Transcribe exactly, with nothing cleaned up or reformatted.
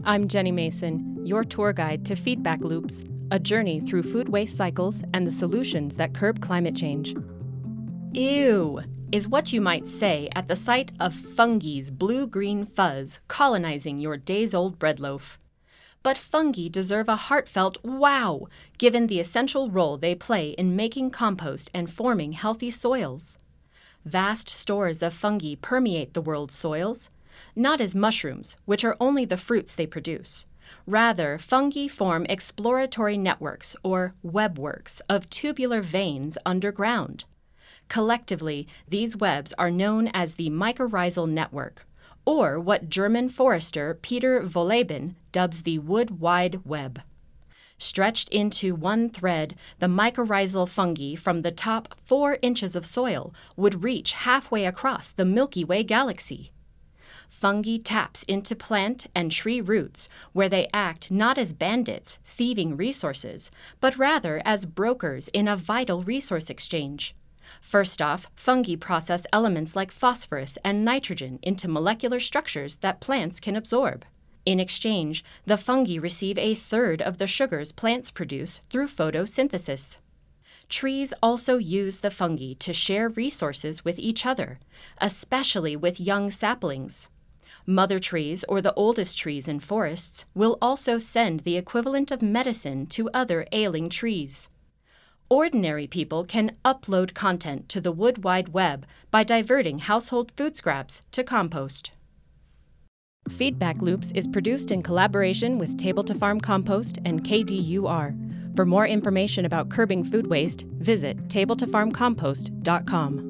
I'm Jenny Mason, your tour guide to Feedback Loops, a journey through food waste cycles and the solutions that curb climate change. Ew is what you might say at the sight of fungi's blue-green fuzz colonizing your days-old bread loaf. But fungi deserve a heartfelt wow, given the essential role they play in making compost and forming healthy soils. Vast stores of fungi permeate the world's soils, not as mushrooms, which are only the fruits they produce. Rather, fungi form exploratory networks, or webworks, of tubular veins underground. Collectively, these webs are known as the mycorrhizal network, or what German forester Peter Wohlleben dubs the wood wide web. Stretched into one thread, the mycorrhizal fungi from the top four inches of soil would reach halfway across the Milky Way galaxy. Fungi taps into plant and tree roots, where they act not as bandits thieving resources, but rather as brokers in a vital resource exchange. First off, fungi process elements like phosphorus and nitrogen into molecular structures that plants can absorb. In exchange, the fungi receive a third of the sugars plants produce through photosynthesis. Trees also use the fungi to share resources with each other, especially with young saplings. Mother trees, or the oldest trees in forests, will also send the equivalent of medicine to other ailing trees. Ordinary people can upload content to the Wood Wide Web by diverting household food scraps to compost. Feedback Loops is produced in collaboration with Table to Farm Compost and K D U R. For more information about curbing food waste, visit table to farm compost dot com.